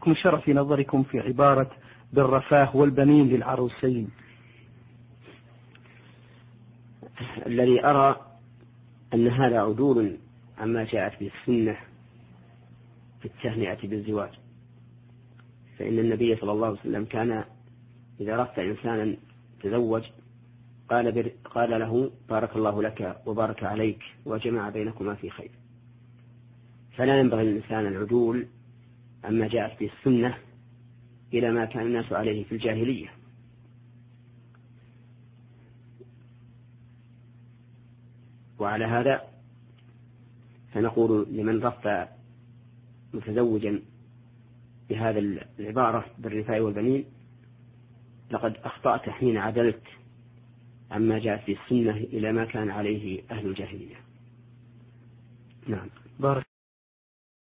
حكم الشرع في نظركم في عبارة بالرفاه والبنين للعروسين؟ الذي أرى أن هذا عدول عما جاءت به السنة في التهنئة بالزواج، فإن النبي صلى الله عليه وسلم كان إذا رفت إنسانا تزوج قال له بارك الله لك وبارك عليك وجمع بينكما في خير. فلا ينبغي للإنسان العدول عما جاءت به السنة إلى ما كان الناس عليه في الجاهلية. وعلى هذا فنقول لمن رفع متزوجا بهذا العبارة بالرفاء والبنين لقد أخطأت حين عدلت عما جاء في السنة إلى ما كان عليه أهل الجاهلية. نعم. بارك